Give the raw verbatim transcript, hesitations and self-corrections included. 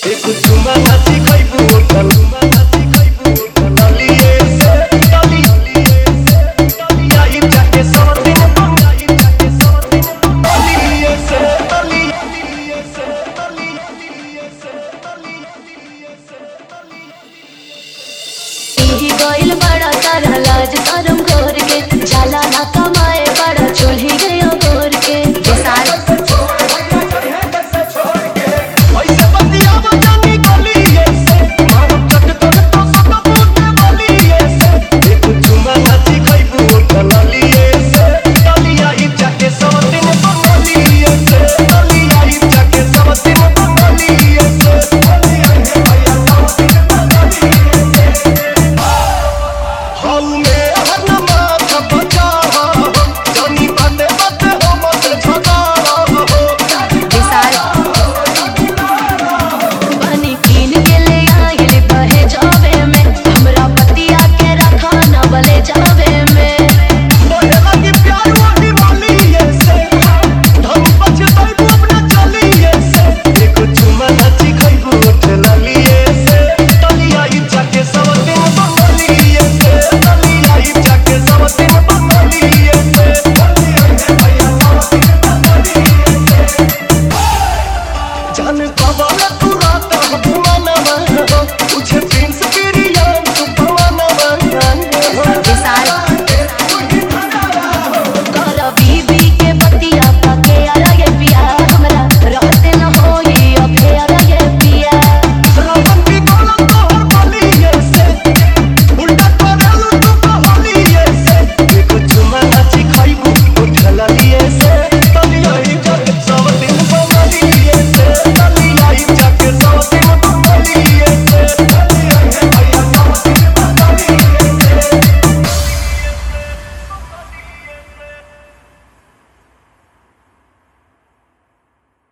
एक चुमा खाती खइबू होटल चुमा खाती खइबू होटल डालिए से डाली डाली आई जाके सौ दिन आई जाके सौ दिन डालिए से डाली से डाली से डाली ही गोइल बड़ा सारा लाज शरम घर के झाला ना कमाए बड़ा